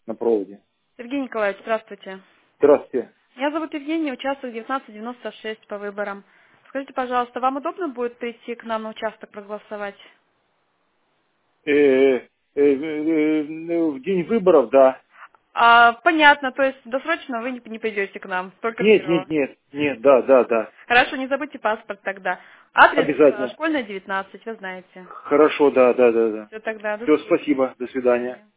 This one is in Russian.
на проводе. Сергей Николаевич, здравствуйте. Здравствуйте. Меня зовут Евгения, участок 1996 по выборам. Скажите, пожалуйста, вам удобно будет прийти к нам на участок проголосовать? В день выборов, да. Понятно, то есть досрочно вы не придете к нам, только Нет, первого. нет, нет, нет, да, да, да. Хорошо, не забудьте паспорт тогда. Адрес Обязательно. Школьная, 19, вы знаете. Хорошо, да, да, да, да. Все тогда, до Все, встречи. спасибо, до До свидания. свидания.